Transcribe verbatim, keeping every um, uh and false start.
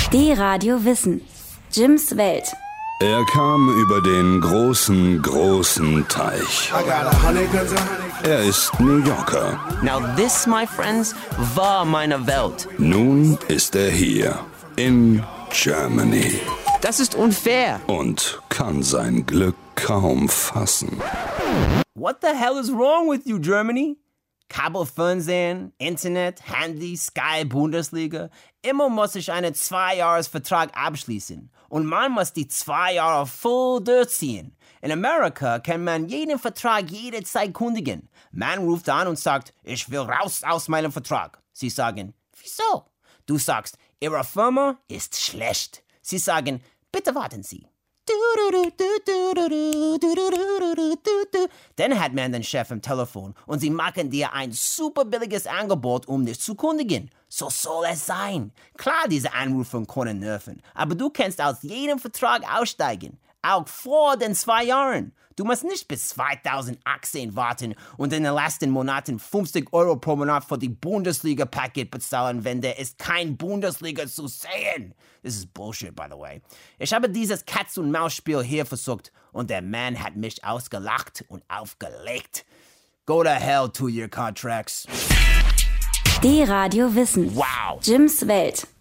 D-Radio Wissen. Jims Welt. Er kam über den großen, großen Teich. Er ist New Yorker. Now this, my friends, war meine Welt. Nun ist er hier, in Germany. Das ist unfair. Und kann sein Glück kaum fassen. What the hell is wrong with you, Germany? Kabelfernsehen, Internet, Handy, Sky, Bundesliga. Immer muss ich einen Zwei-Jahres-Vertrag abschließen. Und man muss die zwei Jahre voll durchziehen. In Amerika kann man jeden Vertrag jederzeit kündigen. Man ruft an und sagt, ich will raus aus meinem Vertrag. Sie sagen, wieso? Du sagst, Ihre Firma ist schlecht. Sie sagen, bitte warten Sie. Dann hat man den Chef am Telefon und sie machen dir ein super billiges Angebot, um dich zu kündigen. So soll es sein. Klar, diese Anrufe können nerven, aber du kannst aus jedem Vertrag aussteigen. Auch vor den zwei Jahren. Du musst nicht bis zweitausendachtzehn warten und in den letzten Monaten fünfzig Euro pro Monat für die Bundesliga-Paket bezahlen, wenn der ist kein Bundesliga zu sehen. Das ist Bullshit, by the way. Ich habe dieses Katz-und-Maus-Spiel hier versucht und der Mann hat mich ausgelacht und aufgelegt. Go to hell to your contracts. D-Radio Wissen. Wow. Jims Welt.